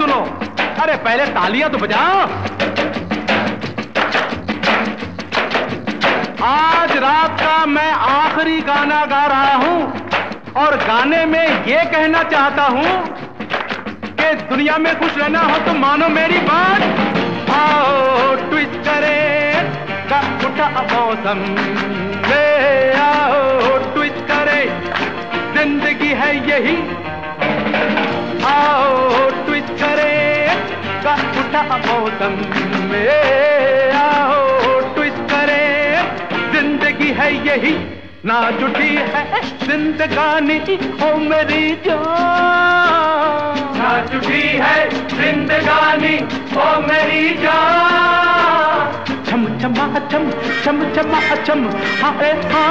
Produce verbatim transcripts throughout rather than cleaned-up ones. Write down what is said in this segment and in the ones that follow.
सुनो। अरे पहले तालियां तो बजाओ। आज रात का मैं आखिरी गाना गा रहा हूं और गाने में ये कहना चाहता हूं कि दुनिया में खुश रहना हो तो मानो मेरी बात। आओ ट्विस्ट करे का उठा मौसम ले, आओ ट्विस्ट करे जिंदगी है यही। आओ ट्विस्ट करे का उठा मौसम में, आओ ट्विस्ट करे जिंदगी है यही। ना जुटी है जिंदगानी ओ मेरी जान, ना जुटी है जिंदगानी ओ मेरी जान। छम छमा छम छम छमा छम हाय हाँ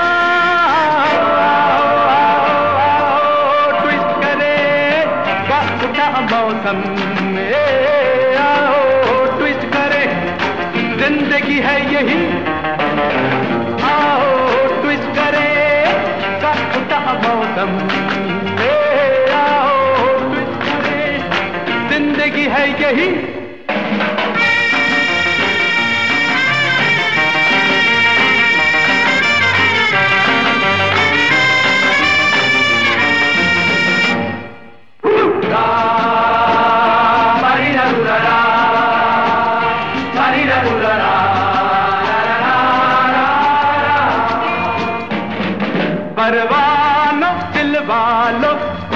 ट्विस्ट करे का उठा मौसम में, आओ ट्विस्ट करे जिंदगी है यही। आओ ट्विस्ट करे का उठा मौसम में, आओ ट्विस्ट करे जिंदगी है यही। परवानो दिल वालो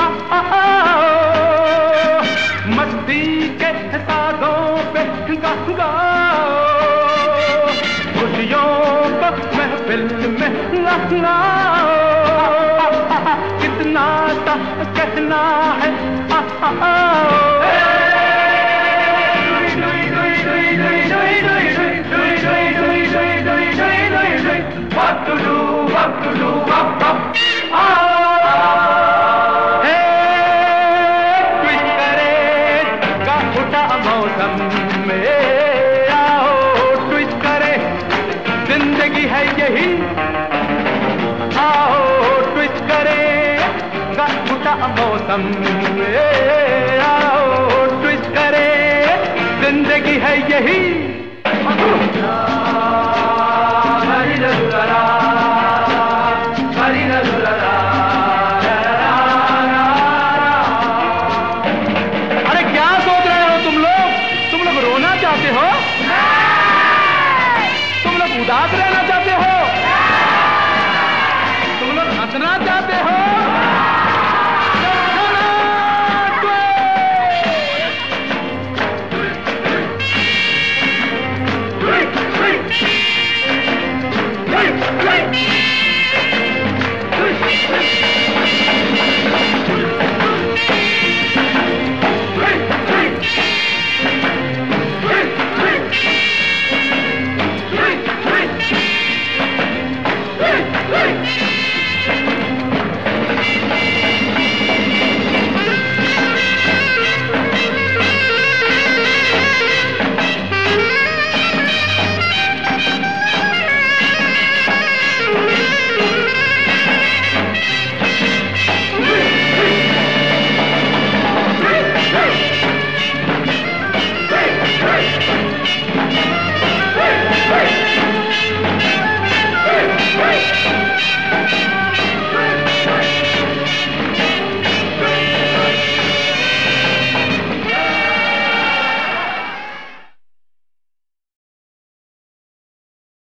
मस्ती के साधों पे गाओ, खुशियों को महफिल में लगाओ। कितना सा कहना है what to do, what to do, up, up. Twist करे का उठा मौसम में, आओ ट्विस्ट करे जिंदगी है यही। आओ ट्विस्ट करे का उठा मौसम में, आओ ट्विस्ट करे जिंदगी है यही।